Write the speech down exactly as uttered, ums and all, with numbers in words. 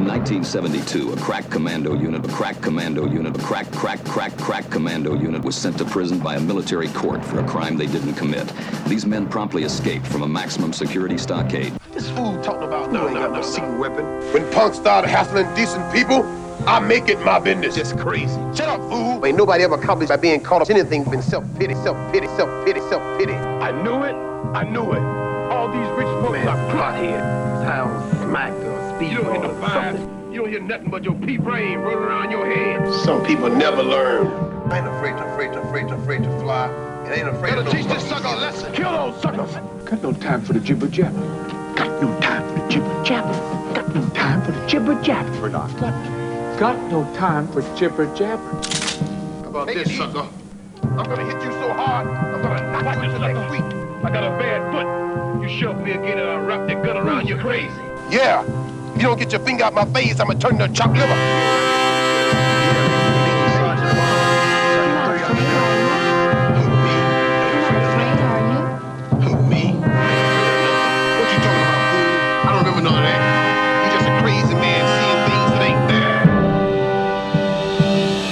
nineteen seventy-two, a crack commando unit, a crack commando unit, a crack, crack, crack, crack commando unit was sent to prison by a military court for a crime they didn't commit. These men promptly escaped from a maximum security stockade. This fool talking about no, ain't got no secret weapon. When punks started hassling decent people, I make it my business. Just crazy. Shut up, fool. Ain't nobody ever accomplished by being caught up in anything but self-pity, self-pity, self-pity, self-pity. I knew it. I knew it. All these rich folks man, are pothead. Town smack or speed. You don't hear no fine. You don't hear nothing but your pea brain rolling around your head. Some people never learn. I ain't afraid to, afraid to, afraid to, afraid to fly. It ain't afraid to teach this sucker a lesson. Kill those suckers. Got no time for the jibber jabber. Got no time for the jibber jabber. Got no time for the jibber jabber. Got, got no time for jibber jabber. How about Take this, sucker? I'm gonna hit you so hard, I'm gonna knock you into next week. I got a bad foot. You shove me again and I'll wrap that gun around you crazy. Yeah. If you don't get your finger out my face, I'm gonna turn into chopped liver.